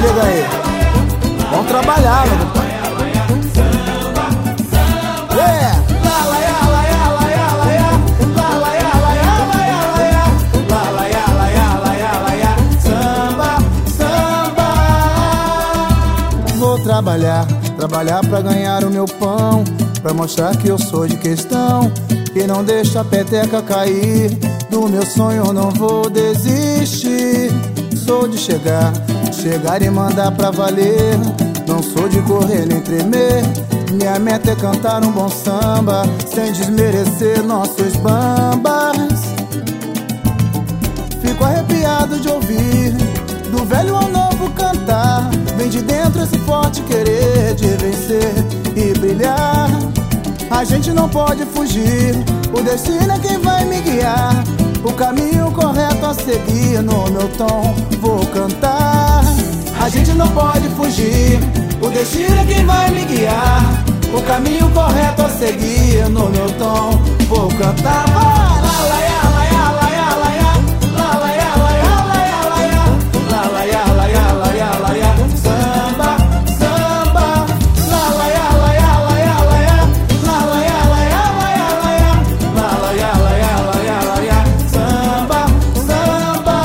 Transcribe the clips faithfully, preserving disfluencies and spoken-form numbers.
liga aí. Vamos trabalhar, meu pai. Yeah! Vou trabalhar, trabalhar pra ganhar o meu pão, pra mostrar que eu sou de questão, que não deixa a peteca cair. Do meu sonho eu não vou desistir. Sou de chegar, chegar e mandar pra valer. Não sou de correr nem tremer. Minha meta é cantar um bom samba, sem desmerecer nossos bambas. Fico arrepiado de ouvir do velho ao novo cantar. Vem de dentro esse forte querer de vencer e brilhar. A gente não pode fugir, o destino é quem vai me guiar. O caminho correto a seguir, no meu tom vou cantar. A gente não pode fugir, o destino é quem vai me guiar. O caminho correto a seguir, no meu tom vou cantar. Vai! Lá, lá, lá, lá, lá, lá, lá, lá, lá, lá, lá, lá, lá, lá, samba, samba, lá, lá, lá, lá, lá, lá, lá, lá, samba, samba.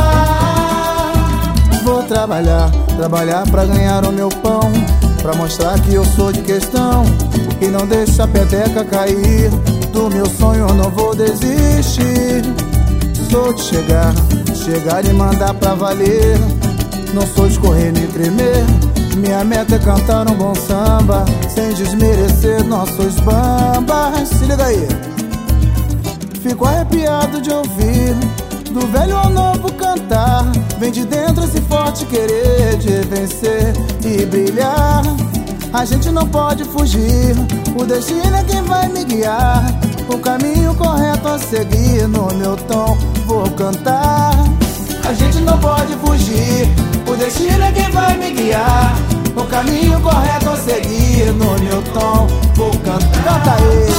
Vou trabalhar, trabalhar pra ganhar o meu pão, pra mostrar que eu sou de questão, que não deixa a peteca cair. Do meu sonho eu não vou desistir. Sou de chegar, chegar e mandar pra valer. Não sou de correr nem tremer. Minha meta é cantar um bom samba, sem desmerecer nossos bambas. Se liga aí. Fico arrepiado de ouvir do velho ao novo cantar. Vem de dentro esse forte querer de vencer e brilhar. A gente não pode fugir, o destino é quem vai me guiar. O caminho correto a seguir, no meu tom vou cantar. A gente não pode fugir, o destino é quem vai me guiar. O caminho correto a seguir, no meu tom vou cantar. Canta aí.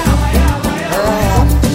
É.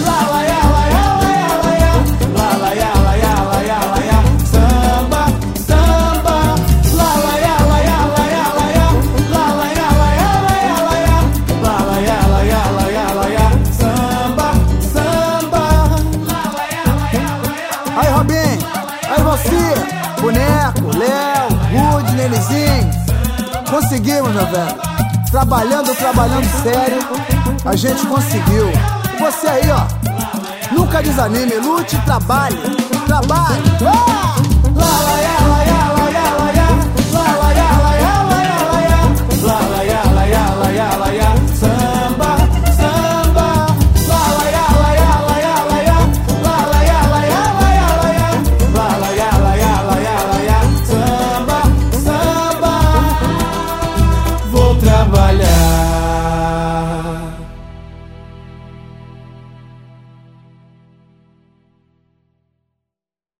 Aí, Robin, aí você, Boneco, Léo, Rude, Nelizinho. Conseguimos, meu velho. Trabalhando, trabalhando sério, a gente conseguiu. E você aí, ó, nunca desanime, lute e trabalhe. Trabalhe. Ah! Lá, lá, lá, lá, lá, lá, lá, lá, lá, lá, lá, lá, lá, lá, samba, samba, lá, lá, lá, lá, lá, lá, lá, lá, samba, samba. Vou trabalhar.